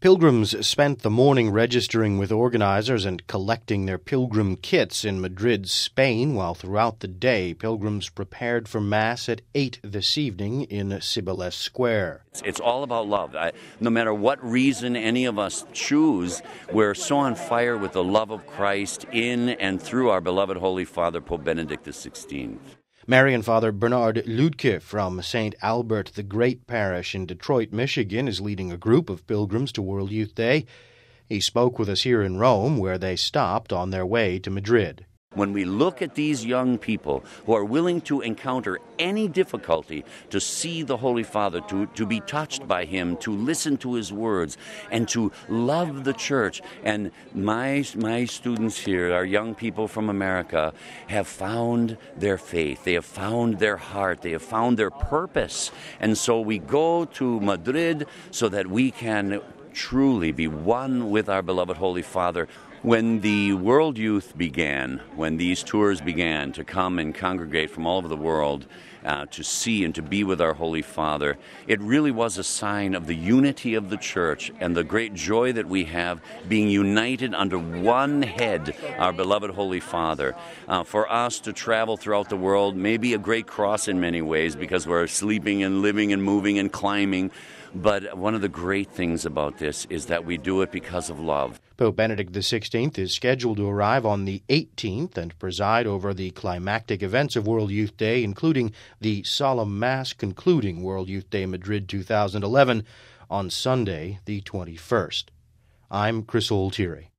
Pilgrims spent the morning registering with organizers and collecting their pilgrim kits in Madrid, Spain, while throughout the day, pilgrims prepared for Mass at 8 this evening in Cibeles Square. It's all about love. No matter what reason any of us choose, we're so on fire with the love of Christ in and through our beloved Holy Father, Pope Benedict XVI. Marian Father Bernard Lüdke from St. Albert the Great Parish in Detroit, Michigan, is leading a group of pilgrims to World Youth Day. He spoke with us here in Rome, where they stopped on their way to Madrid. When we look at these young people who are willing to encounter any difficulty to see the Holy Father, to be touched by him, to listen to his words, and to love the church. And my students here, our young people from America, have found their faith. They have found their heart. They have found their purpose. And so we go to Madrid so that we can truly be one with our beloved Holy Father. When the World Youth began, when these tours began to come and congregate from all over the world to see and to be with our Holy Father, it really was a sign of the unity of the Church and the great joy that we have being united under one head, our beloved Holy Father. For us to travel throughout the world may be a great cross in many ways because we're sleeping and living and moving and climbing. But one of the great things about this is that we do it because of love. Pope Benedict XVI is scheduled to arrive on the 18th and preside over the climactic events of World Youth Day, including the solemn Mass concluding World Youth Day Madrid 2011 on Sunday, the 21st. I'm Chris Oltieri.